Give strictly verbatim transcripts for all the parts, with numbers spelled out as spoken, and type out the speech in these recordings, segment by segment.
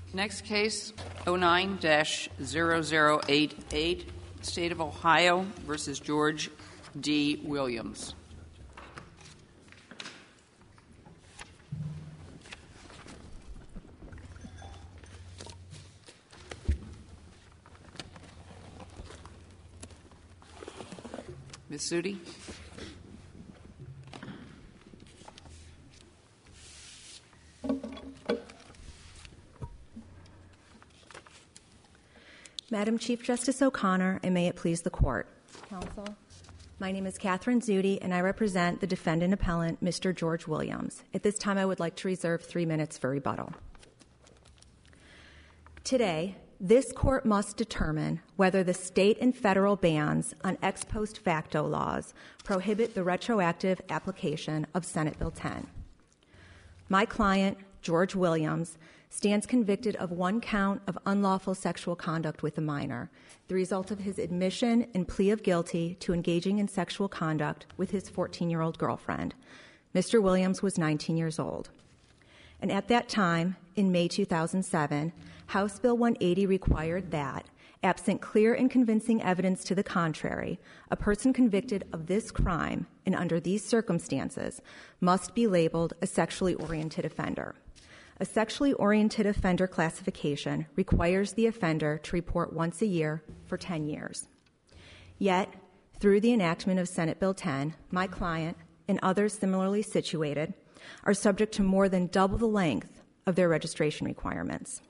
Next case, oh nine dash zero zero eight eight, State of Ohio versus George D. Williams. Miz Sudi? Madam Chief Justice O'Connor, and may it please the Court. Counsel, my name is Catherine Zudi, and I represent the defendant appellant, Mister George Williams. At this time, I would like to reserve three minutes for rebuttal. Today, this Court must determine whether the state and federal bans on ex post facto laws prohibit the retroactive application of Senate Bill ten. My client, George Williams, stands convicted of one count of unlawful sexual conduct with a minor, the result of his admission and plea of guilty to engaging in sexual conduct with his fourteen-year-old girlfriend. Mister Williams was nineteen years old. And at that time, in May two thousand seven, House Bill one eighty required that, absent clear and convincing evidence to the contrary, a person convicted of this crime and under these circumstances must be labeled a sexually oriented offender. A sexually oriented offender classification requires the offender to report once a year for ten years. Yet, through the enactment of Senate Bill ten, my client and others similarly situated are subject to more than double the length of their registration requirements.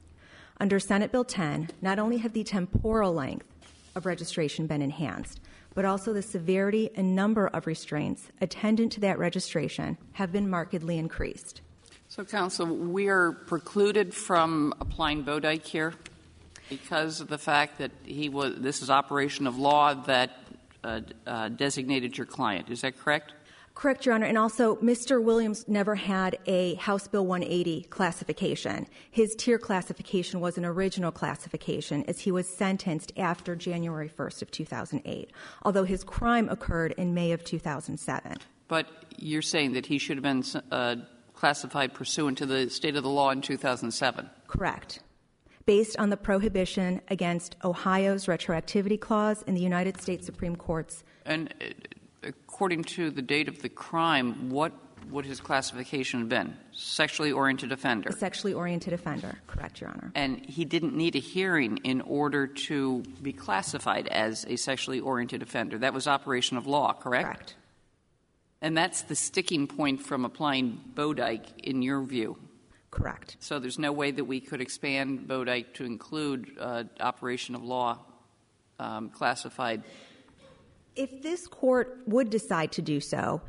Under Senate Bill ten, not only have the temporal length of registration been enhanced, but also the severity and number of restraints attendant to that registration have been markedly increased. So, counsel, we are precluded from applying Bodike here because of the fact that he was. This is operation of law that uh, uh, designated your client. Is that correct? Correct, Your Honor. And also, Mister Williams never had a House Bill one eighty classification. His tier classification was an original classification as he was sentenced after January first of two thousand eight, although his crime occurred in May of two thousand seven. But you're saying that he should have been uh, classified pursuant to the state of the law in two thousand seven? Correct. Based on the prohibition against Ohio's retroactivity clause in the United States Supreme Court's. And uh, according to the date of the crime, what would his classification have been? Sexually oriented offender? A sexually oriented offender. Correct, Your Honor. And he didn't need a hearing in order to be classified as a sexually oriented offender. That was operation of law, correct? Correct. And that's the sticking point from applying Bodike, in your view? Correct. So there's no way that we could expand Bodike to include uh, operation of law um, classified? If this Court would decide to do so,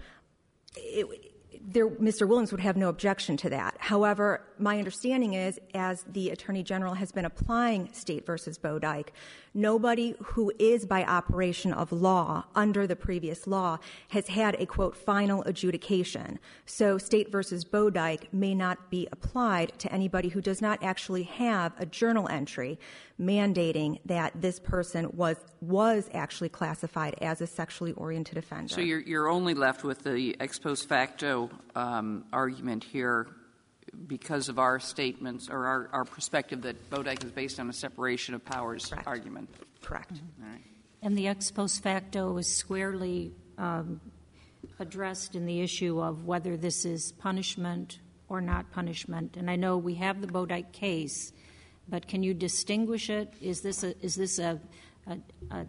it, there, Mister Williams would have no objection to that. However, my understanding is, as the Attorney General has been applying State versus Bodike, nobody who is by operation of law under the previous law has had a, quote, final adjudication. So State versus Bodike may not be applied to anybody who does not actually have a journal entry mandating that this person was was actually classified as a sexually oriented offender. So you're, you're only left with the ex post facto um, argument here because of our statements or our, our perspective that Bodike is based on a separation of powers Correct. argument. Correct. Mm-hmm. All right. And the ex post facto is squarely um, addressed in the issue of whether this is punishment or not punishment. And I know we have the Bodike case, but can you distinguish it? Is this a, is this a, a, a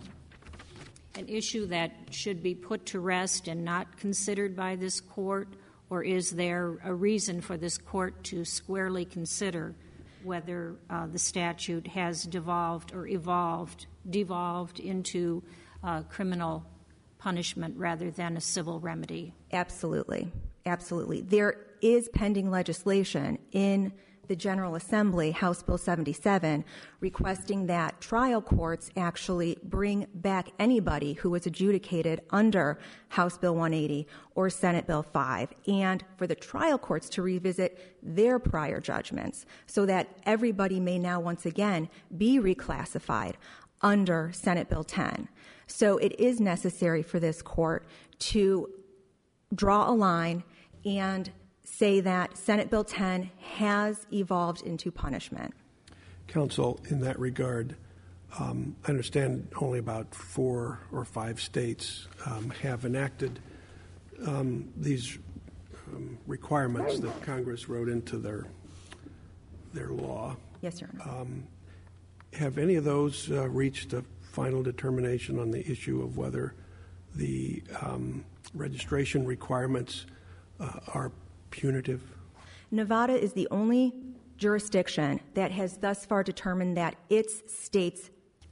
an issue that should be put to rest and not considered by this Court, or is there a reason for this Court to squarely consider whether uh, the statute has devolved or evolved, devolved into uh, criminal punishment rather than a civil remedy? Absolutely. Absolutely. There is pending legislation in the General Assembly, House Bill seventy-seven, requesting that trial courts actually bring back anybody who was adjudicated under House Bill one eighty or Senate Bill five, and for the trial courts to revisit their prior judgments so that everybody may now once again be reclassified under Senate Bill ten. So it is necessary for this Court to draw a line and say that Senate Bill ten has evolved into punishment. Counsel, in that regard, um, I understand only about four or five states um, have enacted um, these um, requirements that Congress wrote into their their law. Yes, Your Honor. Um, have any of those uh, reached a final determination on the issue of whether the um, registration requirements uh, are punitive? Nevada is the only jurisdiction that has thus far determined that its state's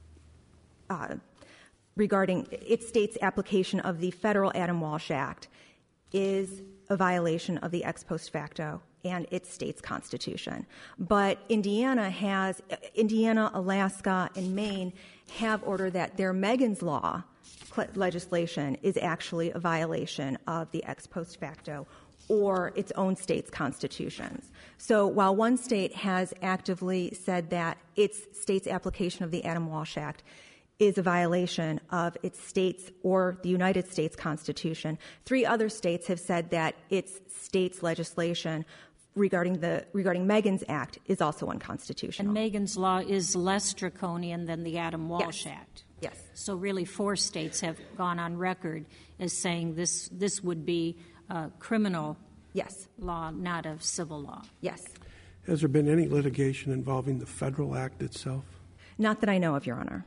uh, regarding its state's application of the federal Adam Walsh Act is a violation of the ex post facto and its state's constitution. But Indiana has, Indiana, Alaska, and Maine have ordered that their Megan's Law legislation is actually a violation of the ex post facto or its own state's constitutions. So while one state has actively said that its state's application of the Adam Walsh Act is a violation of its state's or the United States Constitution, three other states have said that its state's legislation regarding the regarding Megan's Act is also unconstitutional. And Megan's Law is less draconian than the Adam Walsh Yes. Act. Yes. So really four states have gone on record as saying this this would be uh, criminal Yes. law, not a civil law. Yes. Has there been any litigation involving the federal act itself? Not that I know of, Your Honor.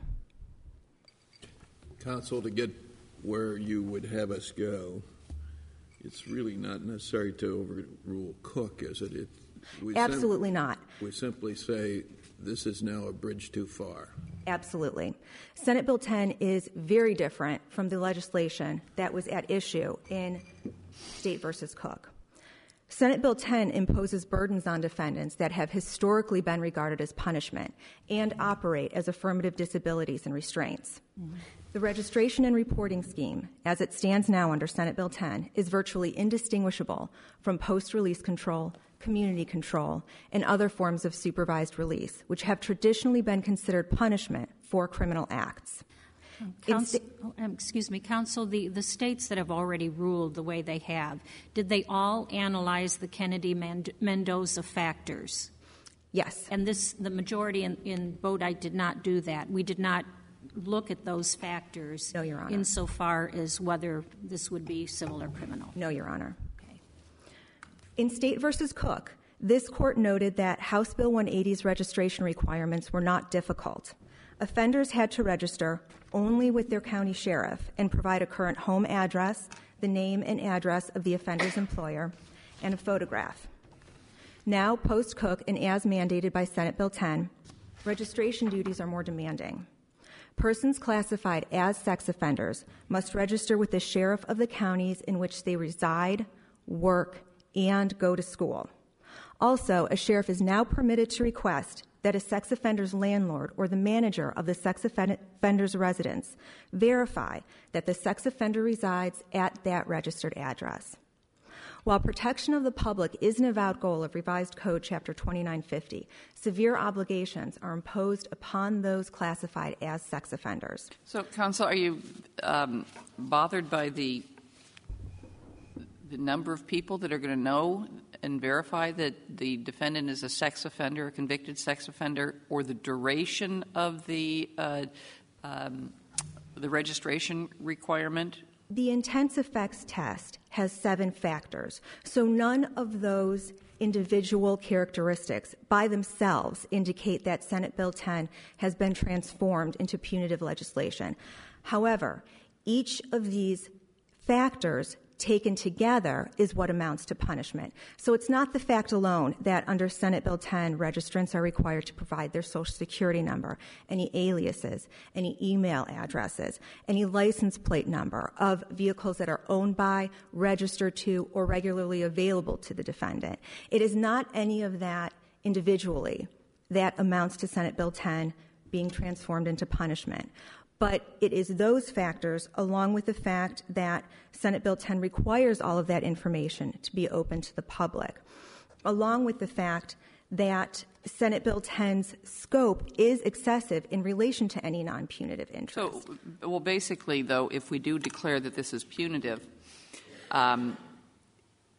Counsel, to get where you would have us go, it's really not necessary to overrule Cook, is it? it we Absolutely sim- not. We simply say this is now a bridge too far. Absolutely. Senate Bill ten is very different from the legislation that was at issue in State versus Cook. Senate Bill ten imposes burdens on defendants that have historically been regarded as punishment and operate as affirmative disabilities and restraints. Mm-hmm. The registration and reporting scheme, as it stands now under Senate Bill ten, is virtually indistinguishable from post-release control, community control, and other forms of supervised release, which have traditionally been considered punishment for criminal acts. Counsel, oh, um, excuse me, Counsel, the, the states that have already ruled the way they have, did they all analyze the Kennedy-Mendoza factors? Yes. And this, the majority in, in Bodite did not do that. We did not look at those factors no, Your Honor. insofar as whether this would be civil or criminal. No, Your Honor. Okay. In State versus Cook, this court noted that House Bill one eighty's registration requirements were not difficult. Offenders had to register only with their county sheriff and provide a current home address, the name and address of the offender's employer, and a photograph. Now, post-Cook and as mandated by Senate Bill ten, registration duties are more demanding. Persons classified as sex offenders must register with the sheriff of the counties in which they reside, work, and go to school. Also, a sheriff is now permitted to request that a sex offender's landlord or the manager of the sex offender's residence verify that the sex offender resides at that registered address. While protection of the public is an avowed goal of Revised Code Chapter twenty-nine fifty, severe obligations are imposed upon those classified as sex offenders. So, Counsel, are you um, bothered by the the number of people that are going to know and verify that the defendant is a sex offender, a convicted sex offender, or the duration of the uh, um, the registration requirement? The intense effects test has seven factors, so none of those individual characteristics by themselves indicate that Senate Bill ten has been transformed into punitive legislation. However, each of these factors taken together is what amounts to punishment. So it's not the fact alone that under Senate Bill ten, registrants are required to provide their Social Security number, any aliases, any email addresses, any license plate number of vehicles that are owned by, registered to, or regularly available to the defendant. It is not any of that individually that amounts to Senate Bill ten being transformed into punishment. But it is those factors, along with the fact that Senate Bill ten requires all of that information to be open to the public, along with the fact that Senate Bill ten's scope is excessive in relation to any non-punitive interest. So, well, basically, though, if we do declare that this is punitive, um,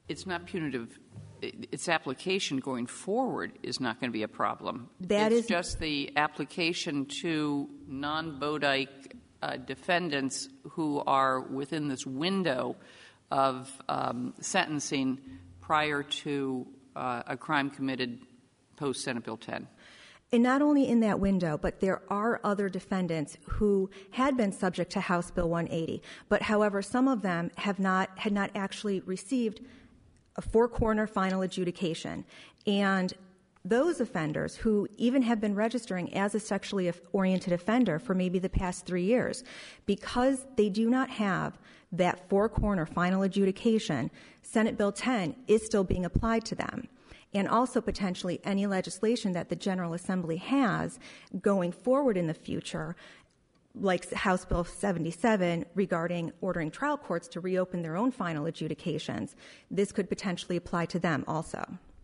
It's not punitive. Its application going forward is not going to be a problem. That it's is just the application to non-Bodike uh, defendants who are within this window of um, sentencing prior to uh, a crime committed post-Senate Bill ten. And not only in that window, but there are other defendants who had been subject to House Bill one eighty. But, however, some of them have not had not actually received a four-corner final adjudication. And those offenders who even have been registering as a sexually oriented offender for maybe the past three years, because they do not have that four-corner final adjudication, Senate Bill ten is still being applied to them. And also potentially any legislation that the General Assembly has going forward in the future, like House Bill seventy-seven regarding ordering trial courts to reopen their own final adjudications, this could potentially apply to them also.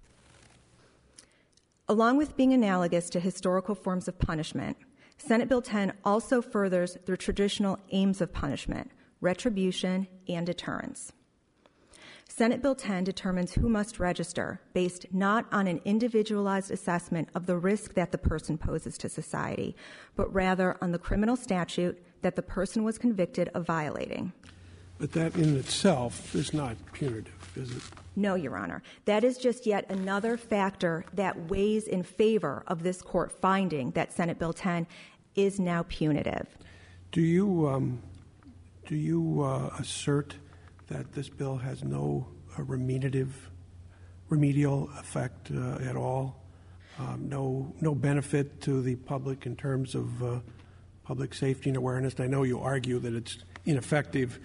Along with being analogous to historical forms of punishment, Senate Bill ten also furthers the traditional aims of punishment, retribution, and deterrence. Senate Bill ten determines who must register based not on an individualized assessment of the risk that the person poses to society, but rather on the criminal statute that the person was convicted of violating. But that in itself is not punitive, is it? No, Your Honor. That is just yet another factor that weighs in favor of this court finding that Senate Bill ten is now punitive. Do you, um, do you uh, assert that this bill has no uh, remediative, remedial effect uh, at all, um, no no benefit to the public in terms of uh, public safety and awareness? I know you argue that it's ineffective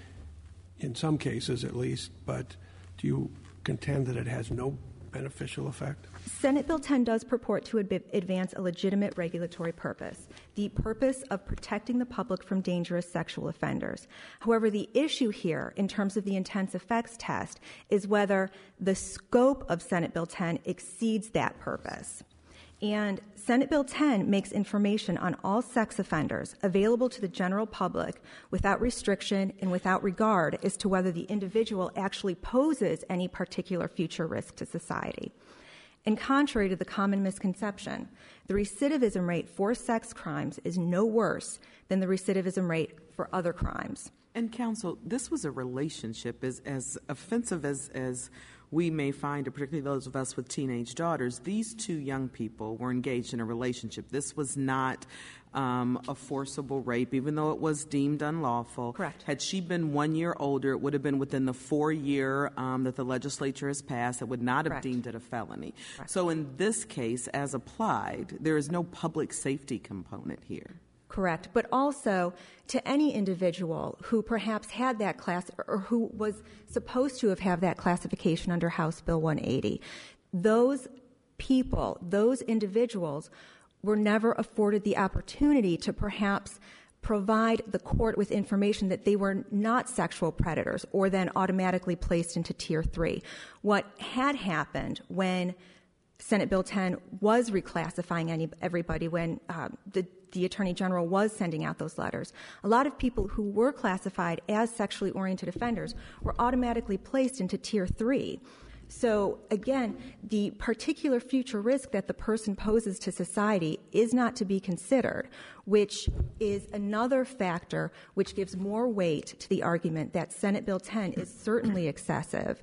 in some cases at least, but do you contend that it has no beneficial effect? Senate Bill ten does purport to ad- advance a legitimate regulatory purpose, the purpose of protecting the public from dangerous sexual offenders. However, the issue here, in terms of the intense effects test, is whether the scope of Senate Bill ten exceeds that purpose. And Senate Bill ten makes information on all sex offenders available to the general public without restriction and without regard as to whether the individual actually poses any particular future risk to society. And contrary to the common misconception, the recidivism rate for sex crimes is no worse than the recidivism rate for other crimes. And counsel, this was a relationship as, as offensive as, as we may find, particularly those of us with teenage daughters. These two young people were engaged in a relationship. This was not um, a forcible rape, even though it was deemed unlawful. Correct. Had she been one year older, it would have been within the four year um, that the legislature has passed. It would not have Correct. deemed it a felony. Correct. So in this case, as applied, there is no public safety component here. Correct. But also to any individual who perhaps had that class or who was supposed to have had that classification under House Bill one eighty, those people, those individuals were never afforded the opportunity to perhaps provide the court with information that they were not sexual predators or then automatically placed into Tier three. What had happened when Senate Bill ten was reclassifying any, everybody when uh, the, the Attorney General was sending out those letters. A lot of people who were classified as sexually oriented offenders were automatically placed into Tier three. So, again, the particular future risk that the person poses to society is not to be considered, which is another factor which gives more weight to the argument that Senate Bill ten is certainly excessive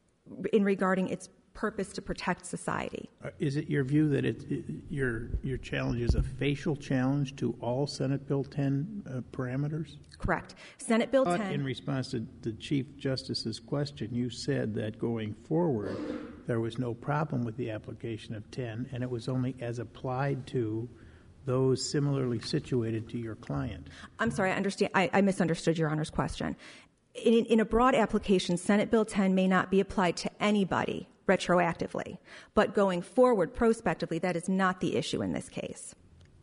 in regarding its purpose to protect society. Uh, is it your view that it, it, your your challenge is a facial challenge to all Senate Bill ten uh, parameters? Correct. Senate Bill But ten. in response to the Chief Justice's question, you said that going forward there was no problem with the application of ten, and it was only as applied to those similarly situated to your client. I'm sorry, I understand. I, I misunderstood Your Honor's question. In, in a broad application, Senate Bill ten may not be applied to anybody retroactively, but going forward prospectively, that is not the issue in this case.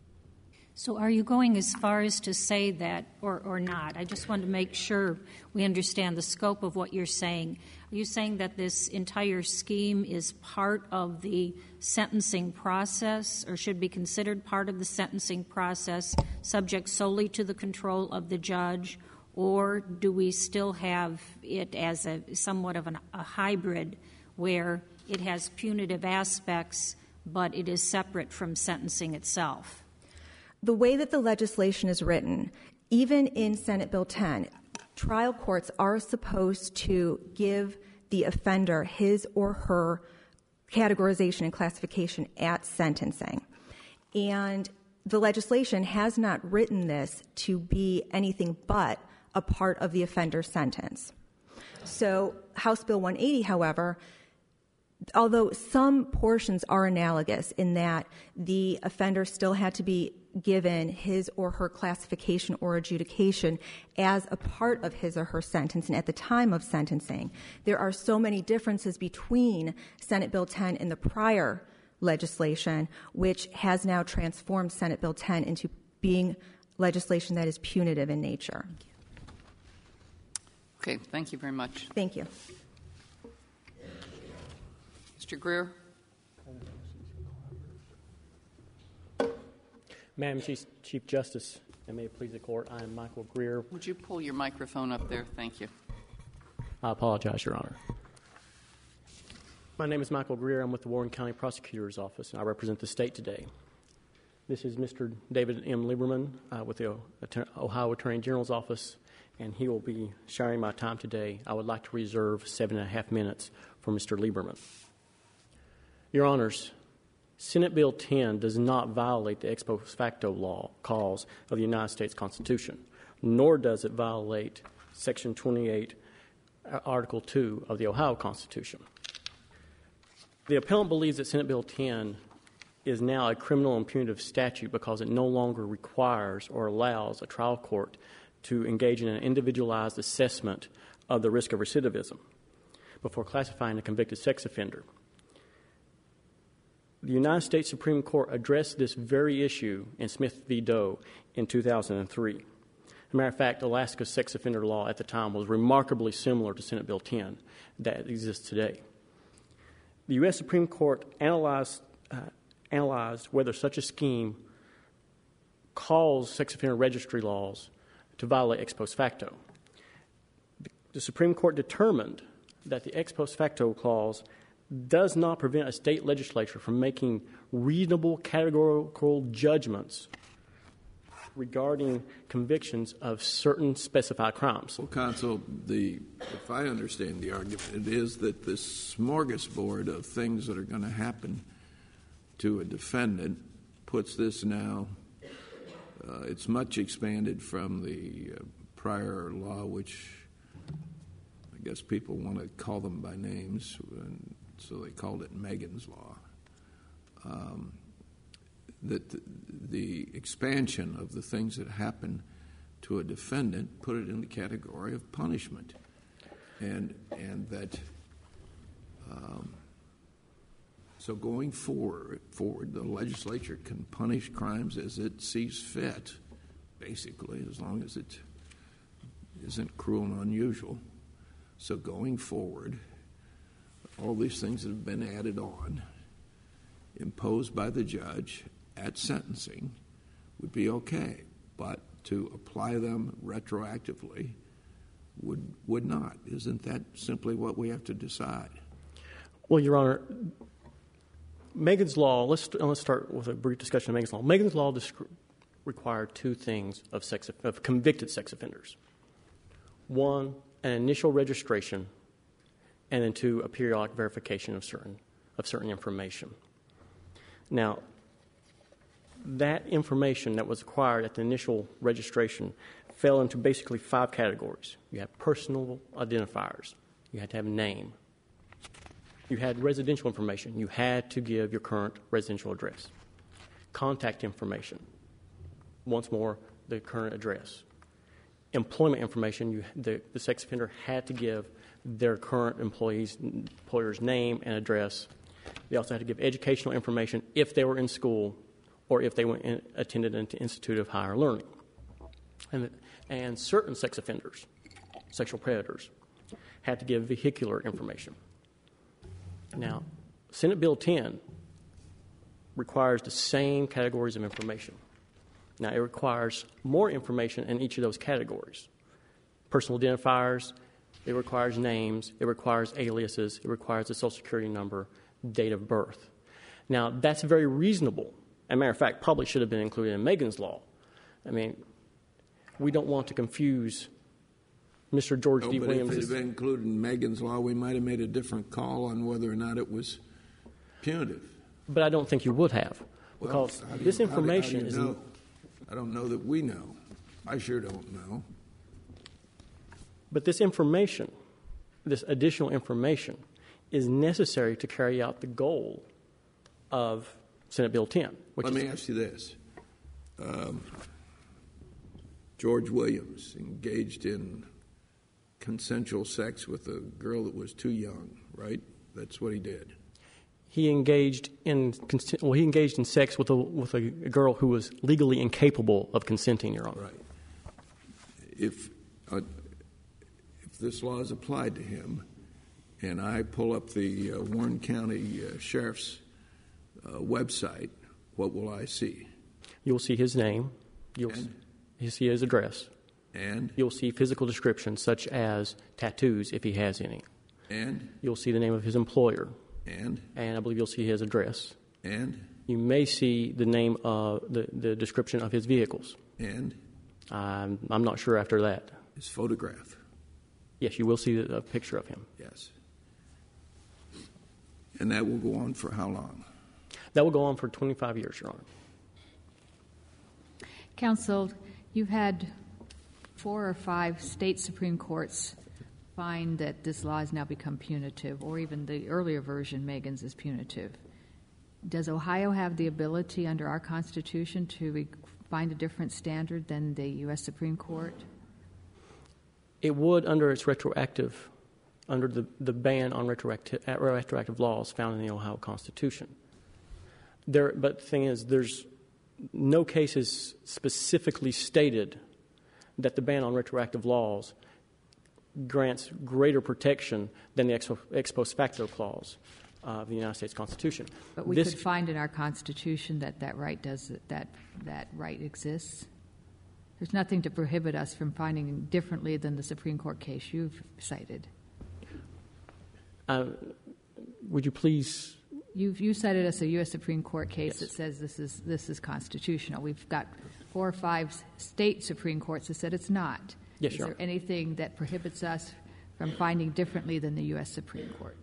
So are you going as far as to say that, or, or not? I just want to make sure we understand the scope of what you're saying. Are you saying that this entire scheme is part of the sentencing process, or should be considered part of the sentencing process, subject solely to the control of the judge? or do we still have it as a somewhat of an, a hybrid where it has punitive aspects, but it is separate from sentencing itself? The way that the legislation is written, even in Senate Bill ten, trial courts are supposed to give the offender his or her categorization and classification at sentencing. And the legislation has not written this to be anything but a part of the offender's sentence. So House Bill one eighty, however, although some portions are analogous in that the offender still had to be given his or her classification or adjudication as a part of his or her sentence and at the time of sentencing, there are so many differences between Senate Bill ten and the prior legislation, which has now transformed Senate Bill ten into being legislation that is punitive in nature. Okay, thank you very much. Thank you. Mister Greer. Madam Chief, Chief Justice, and may it please the Court, I am Michael Greer. Would you pull your microphone up there? Thank you. I apologize, Your Honor. My name is Michael Greer. I'm with the Warren County Prosecutor's Office, and I represent the state today. This is Mister David M. Lieberman uh, with the Ohio Attorney General's Office, and he will be sharing my time today. I would like to reserve seven and a half minutes for Mister Lieberman. Your Honors, Senate Bill ten does not violate the ex post facto law clause of the United States Constitution, nor does it violate Section twenty-eight, Article two of the Ohio Constitution. The appellant believes that Senate Bill ten is now a criminal and punitive statute because it no longer requires or allows a trial court to engage in an individualized assessment of the risk of recidivism before classifying a convicted sex offender. The United States Supreme Court addressed this very issue in Smith v. Doe in two thousand three. As a matter of fact, Alaska's sex offender law at the time was remarkably similar to Senate Bill ten that exists today. The U S Supreme Court analyzed, uh, analyzed whether such a scheme caused sex offender registry laws to violate ex post facto. The Supreme Court determined that the ex post facto clause does not prevent a state legislature from making reasonable categorical judgments regarding convictions of certain specified crimes. Well, counsel, the, if I understand the argument, it is that this smorgasbord of things that are going to happen to a defendant puts this now, uh, it's much expanded from the uh, prior law, which I guess people want to call them by names, and so they called it Megan's Law. Um, that the, the expansion of the things that happen to a defendant put it in the category of punishment, and and that um, so going forward, forward, the legislature can punish crimes as it sees fit, basically, as long as it isn't cruel and unusual. So going forward, all these things that have been added on, imposed by the judge at sentencing, would be okay, but to apply them retroactively would would not. Isn't that simply what we have to decide? Well, Your Honor, Megan's Law, let's, let's start with a brief discussion of Megan's Law. Megan's Law disc- required two things of, sex, of convicted sex offenders. One, an initial registration, and then two, a periodic verification of certain of certain information. Now, that information that was acquired at the initial registration fell into basically five categories. You had personal identifiers. You had to have a name. You had residential information. You had to give your current residential address. Contact information. Once more, the current address. Employment information. You, the, the sex offender had to give their current employee's employer's name and address. They also had to give educational information if they were in school or if they went in, attended an institute of higher learning. And, and certain sex offenders, sexual predators, had to give vehicular information. Now, Senate Bill ten requires the same categories of information. Now, it requires more information in each of those categories. personal identifiers, it requires names, it requires aliases, it requires a Social Security number, date of birth. Now, that's very reasonable. As a matter of fact, probably should have been included in Megan's Law. I mean, we don't want to confuse Mister George No, D. but Williams. if it had been included in Megan's Law, we might have made a different call on whether or not it was punitive. But I don't think you would have, Well, because how do you- this how do- how do information you is. know? I don't know that we know. I sure don't know. But this information, this additional information, is necessary to carry out the goal of Senate Bill ten. Which Let is, me ask you this. Um, George Williams engaged in consensual sex with a girl that was too young, right? That's what he did. he engaged in well, he engaged in sex with a with a girl who was legally incapable of consenting, Your Honor. Right. If uh, if this law is applied to him, and I pull up the uh, Warren County uh, Sheriff's uh, website, what will I see? You'll see his name. You'll And? s- see his address. And You'll see physical descriptions such as tattoos, if he has any. and You'll see the name of his employer, and and I believe you'll see his address. and You may see the name of the, the description of his vehicles. and I'm, I'm not sure after that. his photograph. Yes, you will see a picture of him. Yes. And that will go on for how long? That will go on for twenty-five years, Your Honor. Counsel, you've had four or five state Supreme Courts find that this law has now become punitive, or even the earlier version, Megan's, is punitive. Does Ohio have the ability under our Constitution to re- find a different standard than the U S Supreme Court? It would under its retroactive, under the, the ban on retroactive, retroactive laws found in the Ohio Constitution. There, but the thing is, there's no cases specifically stated that the ban on retroactive laws grants greater protection than the ex, ex post facto clause of the United States Constitution. But we This, could find in our Constitution that that right does that that right exists. There's nothing to prohibit us from finding differently than the Supreme Court case you've cited. uh, would you please? You've you cited us a U S Supreme Court case yes. that says this is this is constitutional. We've got four or five state Supreme Courts that said it's not. Yes, is Your there Honor. anything that prohibits us from finding differently than the U S Supreme Court?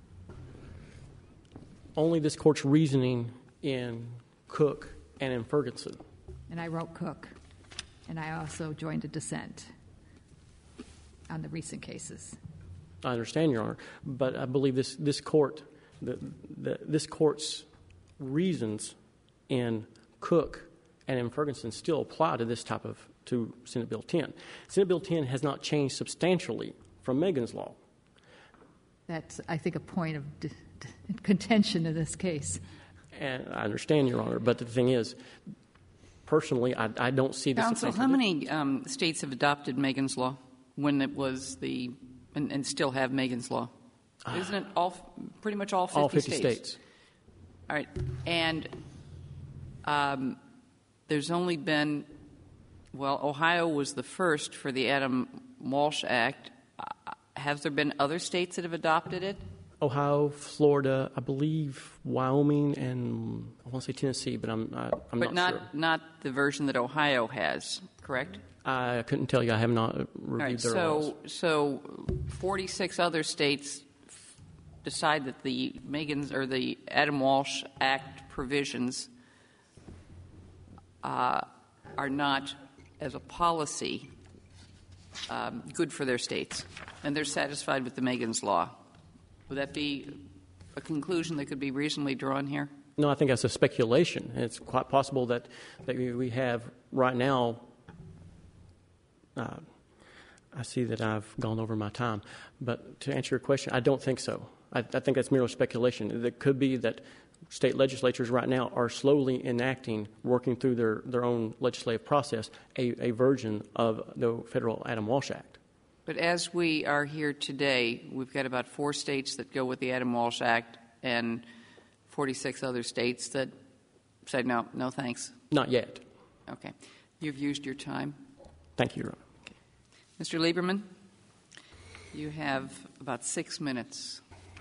Only this court's reasoning in Cook and in Ferguson. And I wrote Cook, and I also joined a dissent on the recent cases. I understand, Your Honor, but I believe this this court, the, the, this court's reasons in Cook and in Ferguson still apply to this type of to Senate Bill ten. Senate Bill ten has not changed substantially from Megan's Law. That's, I think, a point of d- d- contention in this case. And I understand, Your Honor, but the thing is, personally, I, I don't see this. Counsel, how many um, states have adopted Megan's Law when it was the and, and still have Megan's Law? Isn't it all pretty much all fifty, all fifty states? states? All right, and um, there's only been, well, Ohio was the first for the Adam Walsh Act. Uh, have there been other states that have adopted it? Ohio, Florida, I believe Wyoming, and I want to say Tennessee, but I'm I, I'm but not, not sure. not the version that Ohio has, correct? I couldn't tell you. I have not reviewed All right, their so laws. so forty-six other states decide that the Megan's or the Adam Walsh Act provisions uh, are not, as a policy, um, good for their states, and they're satisfied with the Megan's Law. Would that be a conclusion that could be reasonably drawn here? No, I think that's a speculation. It's quite possible that, that we have right now. Uh, I see that I've gone over my time, but to answer your question, I don't think so. I, I think that's merely speculation. It could be that state legislatures right now are slowly enacting, working through their, their own legislative process, a, a version of the federal Adam Walsh Act. But as we are here today, we've got about four states that go with the Adam Walsh Act and forty-six other states that say no, no thanks. Not yet. Okay. You've used your time. Thank you, Your Honor. Mister Lieberman, you have about six minutes.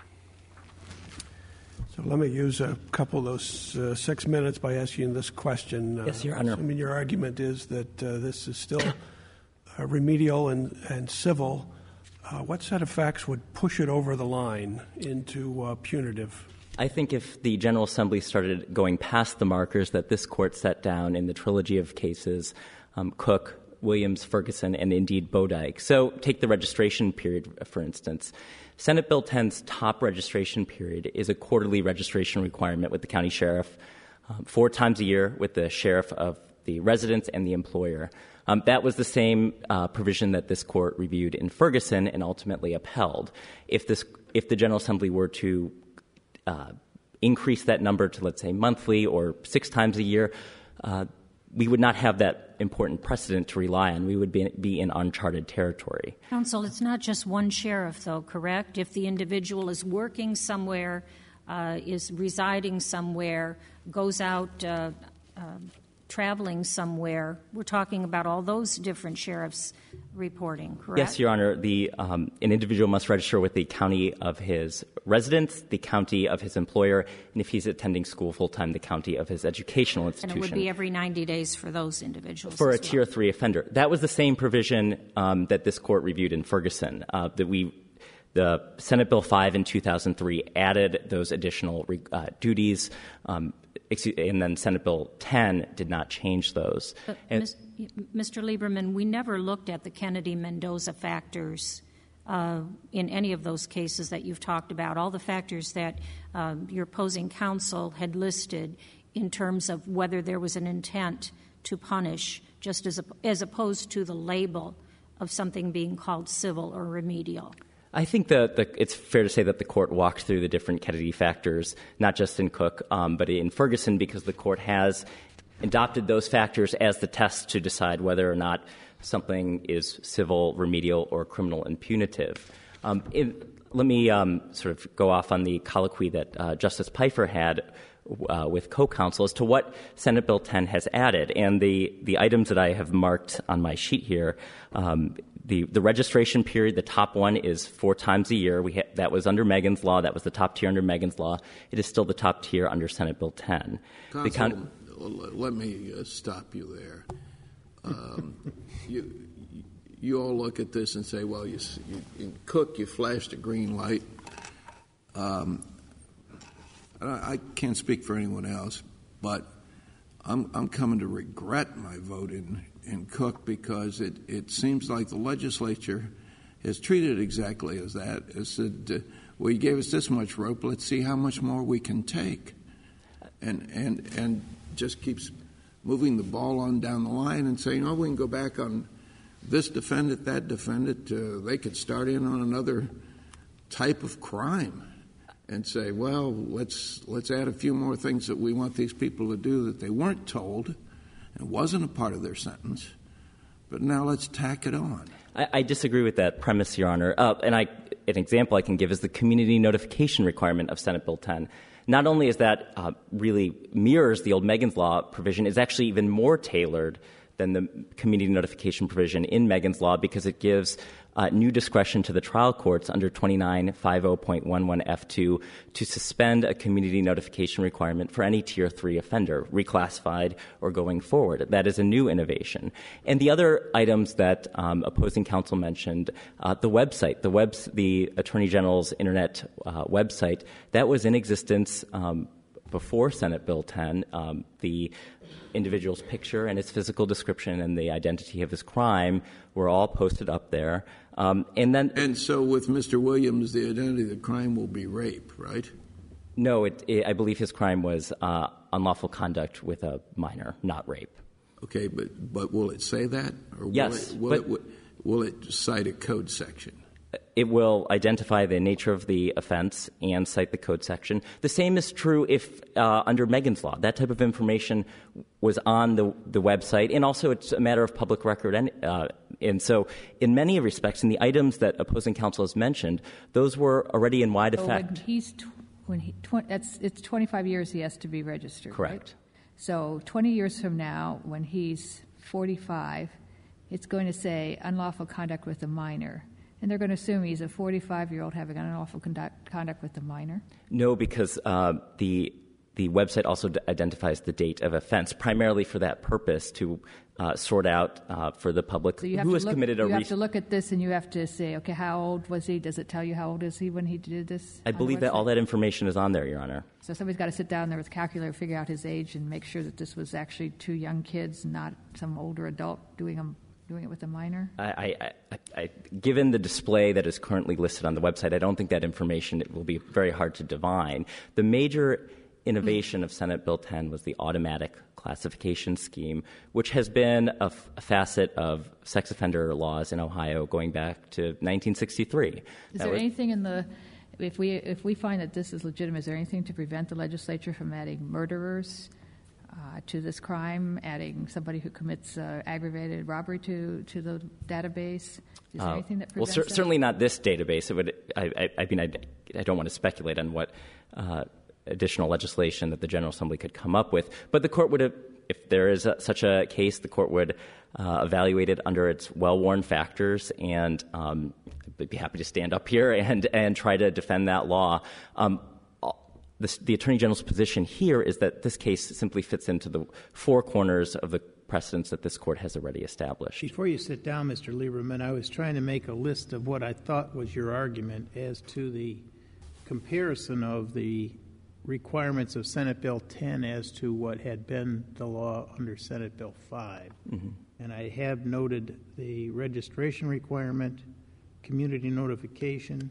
So let me use a couple of those uh, six minutes by asking this question. Uh, yes, Your Honor. I mean, your argument is that uh, this is still uh, remedial and, and civil. Uh, what set of facts would push it over the line into uh, punitive? I think if the General Assembly started going past the markers that this court set down in the trilogy of cases, um, Cook, Williams, Ferguson, and indeed Bodike. So take the registration period, for instance. Senate Bill ten's top registration period is a quarterly registration requirement with the county sheriff, um, four times a year with the sheriff of the residence and the employer. Um, that was the same uh, provision that this court reviewed in Ferguson and ultimately upheld. If this, if the General Assembly were to uh, increase that number to, let's say, monthly or six times a year, uh, we would not have that important precedent to rely on. We would be, be in uncharted territory. Counsel, it's not just one sheriff, though, correct? If the individual is working somewhere, uh, is residing somewhere, goes out uh, uh, traveling somewhere, we're talking about all those different sheriffs reporting, correct? Yes, Your Honor. The, um, an individual must register with the county of his residence, the county of his employer, and if he's attending school full-time, the county of his educational institution. And it would be every ninety days for those individuals. For a well. Tier three offender. That was the same provision um, that this court reviewed in Ferguson, uh, that we the Senate Bill five in two thousand three added those additional uh, duties, um, and then Senate Bill ten did not change those. But, Mister Lieberman, we never looked at the Kennedy-Mendoza factors uh, in any of those cases that you've talked about, all the factors that uh, your opposing counsel had listed in terms of whether there was an intent to punish, just as, as opposed to the label of something being called civil or remedial. I think that the, it's fair to say that the court walked through the different Kennedy factors, not just in Cook, um, but in Ferguson, because the court has adopted those factors as the test to decide whether or not something is civil, remedial, or criminal and punitive. Um, it, let me um, sort of go off on the colloquy that uh, Justice Pfeiffer had uh, with co-counsel as to what Senate Bill ten has added. And the, the items that I have marked on my sheet here, um, The, the registration period, the top one is four times a year. We ha- that was under Megan's law. That was the top tier under Megan's law. It is still the top tier under Senate Bill ten. Counsel, count- let me uh, stop you there. Um, you, you all look at this and say, well, you, you, in Cook, you flashed a green light. Um, I, I can't speak for anyone else, but I'm, I'm coming to regret my vote in in Cook because it, it seems like the legislature has treated it exactly as that. It said, uh, well, you gave us this much rope, let's see how much more we can take. And, and, and just keeps moving the ball on down the line and saying, oh, we can go back on this defendant, that defendant. Uh, they could start in on another type of crime and say, well, let's, let's add a few more things that we want these people to do that they weren't told. It wasn't a part of their sentence, but now let's tack it on. I, I disagree with that premise, Your Honor. Uh, and I, an example I can give is the community notification requirement of Senate Bill ten. Not only is that uh, really mirrors the old Megan's Law provision, it's actually even more tailored than the community notification provision in Megan's Law because it gives uh, new discretion to the trial courts under twenty-nine fifty point eleven F two to suspend a community notification requirement for any Tier three offender, reclassified or going forward. That is a new innovation. And the other items that um, opposing counsel mentioned, uh, the website, the, webs- the Attorney General's Internet uh, website, that was in existence um, before Senate Bill ten. Um, the individual's picture and his physical description and the identity of his crime were all posted up there. Um, and then, and so, with Mister Williams, the identity of the crime will be rape, right? No, it, it, I believe his crime was uh, unlawful conduct with a minor, not rape. Okay, but but will it say that? Or will yes, it, will, but it, will, will it cite a code section? It will identify the nature of the offense and cite the code section. The same is true if, uh, under Megan's Law, that type of information was on the, the website, and also it's a matter of public record. And, uh, and so, in many respects, in the items that opposing counsel has mentioned, those were already in wide so effect. When he's tw- when he tw- that's it's twenty-five years he has to be registered. Correct. Right? So twenty years from now, when he's forty-five, it's going to say unlawful conduct with a minor. And they're going to assume he's a forty-five-year-old having unlawful conduct, conduct with a minor? No, because uh, the the website also d- identifies the date of offense, primarily for that purpose, to uh, sort out uh, for the public So you have who to has look, committed a You re- have to look at this and you have to say, okay, how old was he? Does it tell you how old is he when he did this? I believe that all that information is on there, Your Honor. So somebody's got to sit down there with a calculator, figure out his age, and make sure that this was actually two young kids, not some older adult doing them. Doing it with a minor? I, I, I, I, given the display that is currently listed on the website, I don't think that information will be very hard to divine. The major innovation mm. of Senate Bill ten was the automatic classification scheme, which has been a, f- a facet of sex offender laws in Ohio going back to nineteen sixty-three. Is that there was, anything in the if we if we find that this is legitimate, is there anything to prevent the legislature from adding murderers Uh, to this crime, adding somebody who commits uh, aggravated robbery to, to the database? Is there uh, anything that well, prevents cer- that? certainly not this database. It would. I, I, I mean, I, I don't want to speculate on what uh, additional legislation that the General Assembly could come up with. But the court would have, if there is a, such a case, the court would uh, evaluate it under its well-worn factors, and um, I'd be happy to stand up here and and try to defend that law. Um, The, the Attorney General's position here is that this case simply fits into the four corners of the precedents that this court has already established. Before you sit down, Mister Lieberman, I was trying to make a list of what I thought was your argument as to the comparison of the requirements of Senate Bill ten as to what had been the law under Senate Bill five. Mm-hmm. And I have noted the registration requirement, community notification,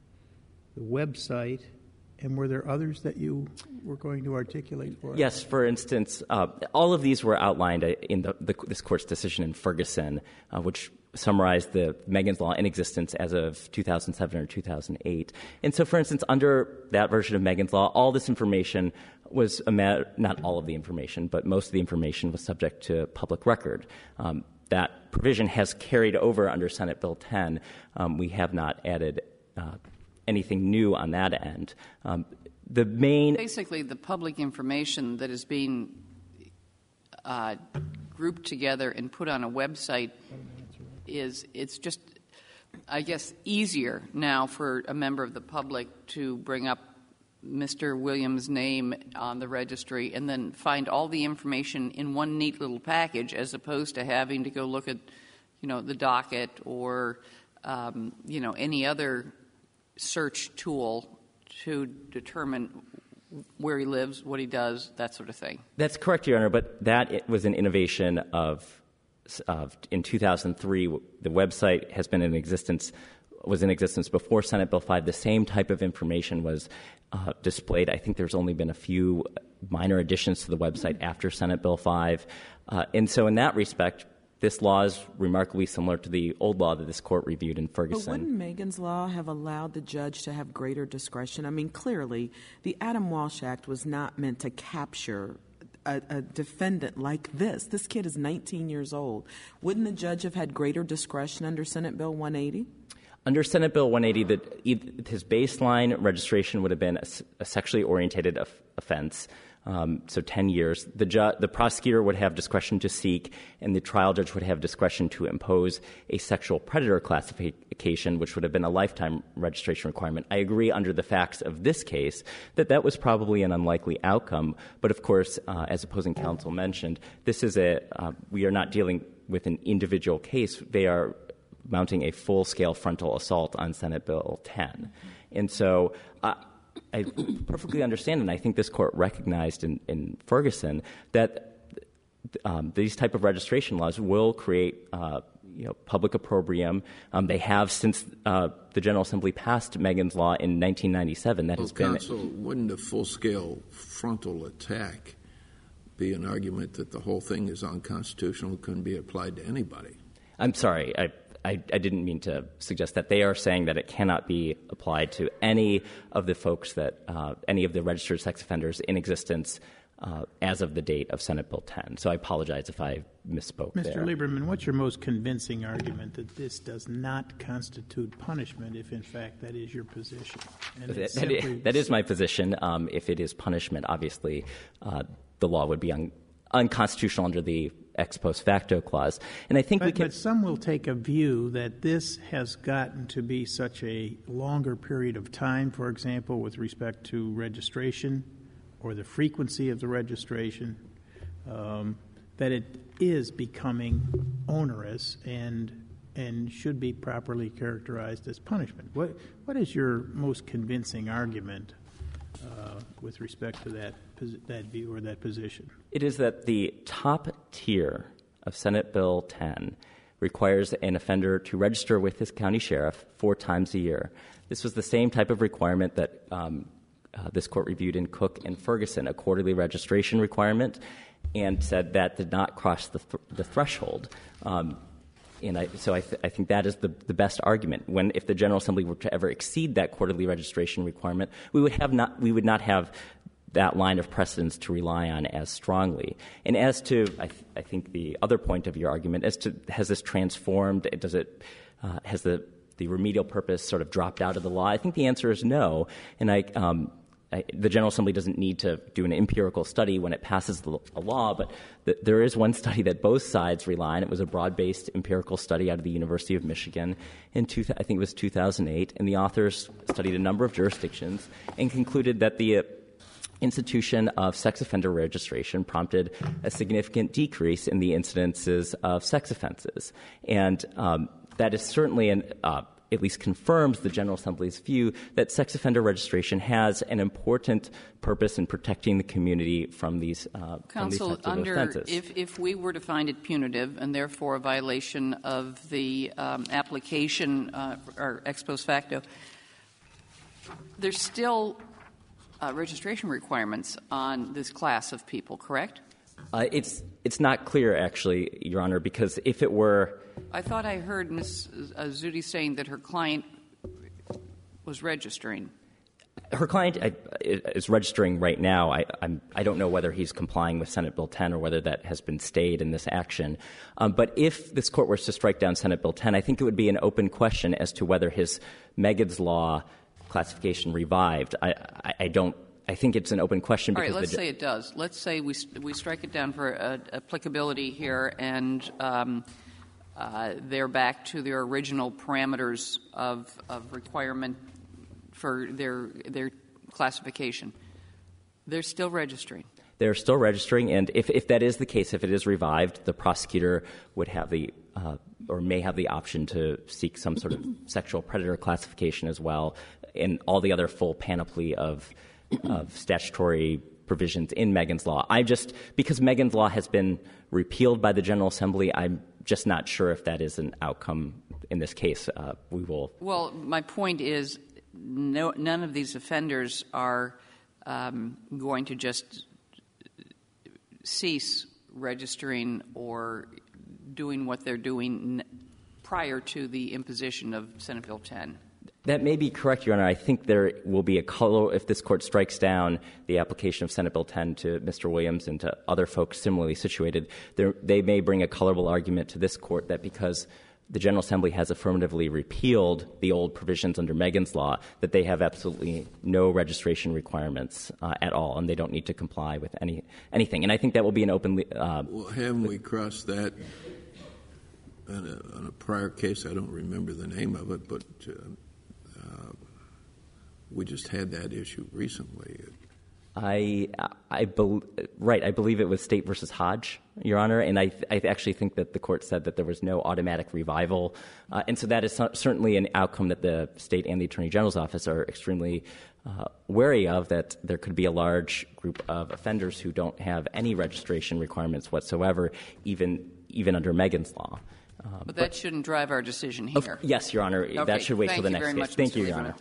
the website. And were there others that you were going to articulate for us? Yes. For instance, uh, all of these were outlined in the, the, this court's decision in Ferguson, uh, which summarized the Megan's Law in existence as of two thousand seven or two thousand eight. And so, for instance, under that version of Megan's Law, all this information was a matter, not all of the information, but most of the information was subject to public record. Um, that provision has carried over under Senate Bill ten. Um, we have not added uh, anything new on that end. Um, the main... Basically, the public information that is being uh, grouped together and put on a website is, it's just, I guess, easier now for a member of the public to bring up Mister Williams' name on the registry and then find all the information in one neat little package, as opposed to having to go look at, you know, the docket or, um, you know, any other search tool to determine where he lives, what he does, that sort of thing. That's correct, Your Honor, but that was an innovation of, of in two thousand three. The website has been in existence, was in existence before Senate Bill five. The same type of information was uh, displayed. I think there's only been a few minor additions to the website after Senate Bill five. Uh, and so in that respect, this law is remarkably similar to the old law that this court reviewed in Ferguson. But wouldn't Megan's Law have allowed the judge to have greater discretion? I mean, clearly, the Adam Walsh Act was not meant to capture a, a defendant like this. This kid is nineteen years old. Wouldn't the judge have had greater discretion under Senate Bill one eighty? Under Senate Bill one eighty, that his baseline registration would have been a, a sexually orientated of, offense. Um, so ten years. The, ju- the prosecutor would have discretion to seek, and the trial judge would have discretion to impose a sexual predator classification, which would have been a lifetime registration requirement. I agree under the facts of this case that that was probably an unlikely outcome. But of course, uh, as opposing counsel mentioned, this is a uh, we are not dealing with an individual case. They are mounting a full-scale frontal assault on Senate Bill ten. And so uh, I perfectly understand, and I think this court recognized in, in Ferguson that um, these type of registration laws will create uh, you know, public opprobrium. Um, they have since uh, the General Assembly passed Megan's Law in nineteen ninety-seven. That well, has been... Counsel, wouldn't a full-scale frontal attack be an argument that the whole thing is unconstitutional, couldn't be applied to anybody? I'm sorry. I I, I didn't mean to suggest that. They are saying that it cannot be applied to any of the folks that, uh, any of the registered sex offenders in existence uh, as of the date of Senate Bill ten. So I apologize if I misspoke Mister there. Mister Lieberman, what's your most convincing argument that this does not constitute punishment if, in fact, that is your position? And That, simply... that, that is my position. Um, if it is punishment, obviously uh, the law would be un- unconstitutional under the ex post facto clause. And I think but, we can. But some will take a view that this has gotten to be such a longer period of time, for example, with respect to registration or the frequency of the registration, um, that it is becoming onerous and and should be properly characterized as punishment. What what is your most convincing argument uh, with respect to that that view or that position? It is that the top tier of Senate Bill ten requires an offender to register with his county sheriff four times a year. This was the same type of requirement that um, uh, this court reviewed in Cook and Ferguson, a quarterly registration requirement, and said that did not cross the, th- the threshold. Um, and I, so I, th- I think that is the, the best argument. When if the General Assembly were to ever exceed that quarterly registration requirement, we would have not we would not have that line of precedence to rely on as strongly. And as to, I, th- I think, the other point of your argument, as to has this transformed, does it, uh, has the, the remedial purpose sort of dropped out of the law? I think the answer is no. And I, um, I, the General Assembly doesn't need to do an empirical study when it passes the, a law, but th- there is one study that both sides rely on. It was a broad-based empirical study out of the University of Michigan in, two, I think it was two thousand eight, and the authors studied a number of jurisdictions and concluded that the uh, institution of sex offender registration prompted a significant decrease in the incidences of sex offenses. And um, that is certainly, an, uh, at least confirms the General Assembly's view that sex offender registration has an important purpose in protecting the community from these, uh, from these Counsel, types of under, offenses. if, if we were to find it punitive and therefore a violation of the um, application uh, or ex post facto, there's still Uh, registration requirements on this class of people, correct? Uh, it's it's not clear, actually, Your Honor, because if it were, I thought I heard Miz Zudi saying that her client was registering. her client I, is registering right now. I I'm, I don't know whether he's complying with Senate Bill ten or whether that has been stayed in this action. Um, but if this court were to strike down Senate Bill ten, I think it would be an open question as to whether his Megan's Law classification revived. I, I, I don't. I think it's an open question. All right, because let's the, say it does. Let's say we we strike it down for uh, applicability here, and um, uh, they're back to their original parameters of of requirement for their their classification. They're still registering. They're still registering, and if, if that is the case, if it is revived, the prosecutor would have the uh, or may have the option to seek some sort of sexual predator classification as well, and all the other full panoply of of statutory provisions in Megan's Law. I just because Megan's Law has been repealed by the General Assembly, I'm just not sure if that is an outcome in this case. Uh, we will. Well, my point is, no, none of these offenders are um, going to just cease registering or doing what they're doing prior to the imposition of Senate Bill ten. That may be correct, Your Honor. I think there will be a color if this court strikes down the application of Senate Bill ten to Mister Williams and to other folks similarly situated. There, they may bring a colorable argument to this court that because the General Assembly has affirmatively repealed the old provisions under Megan's Law, that they have absolutely no registration requirements uh, at all, and they don't need to comply with any anything. And I think that will be an open. Uh, well, haven't we crossed that on a, on a prior case? I don't remember the name of it, but uh, uh, we just had that issue recently. I, I be, right. I believe it was State versus Hodge, Your Honor, and I, I actually think that the court said that there was no automatic revival, uh, and so that is certainly an outcome that the state and the Attorney General's office are extremely uh, wary of. That there could be a large group of offenders who don't have any registration requirements whatsoever, even even under Megan's Law. Uh, but that but, shouldn't drive our decision here. Of, yes, Your Honor. Okay. That should wait till the next case. Much, Thank you, Your Honor.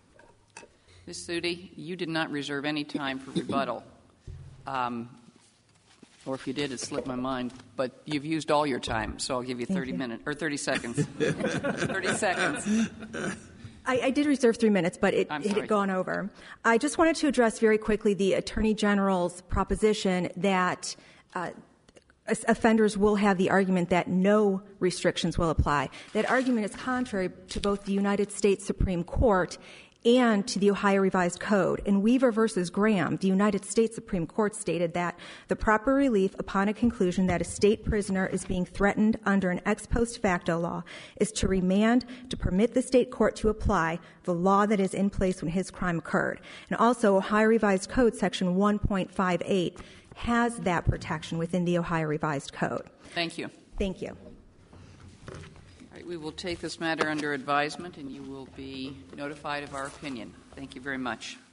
Miz Sudi, you did not reserve any time for rebuttal. Um, or if you did, it slipped my mind. But you've used all your time, so I'll give you thirty minutes or thirty seconds. thirty seconds. I, I did reserve three minutes, but it, it had gone over. I just wanted to address very quickly the Attorney General's proposition that uh, offenders will have the argument that no restrictions will apply. That argument is contrary to both the United States Supreme Court and to the Ohio Revised Code. In Weaver versus Graham, the United States Supreme Court stated that the proper relief upon a conclusion that a state prisoner is being threatened under an ex post facto law is to remand to permit the state court to apply the law that is in place when his crime occurred. And also, Ohio Revised Code section one point five eight has that protection within the Ohio Revised Code. Thank you. Thank you. All right, we will take this matter under advisement, and you will be notified of our opinion. Thank you very much.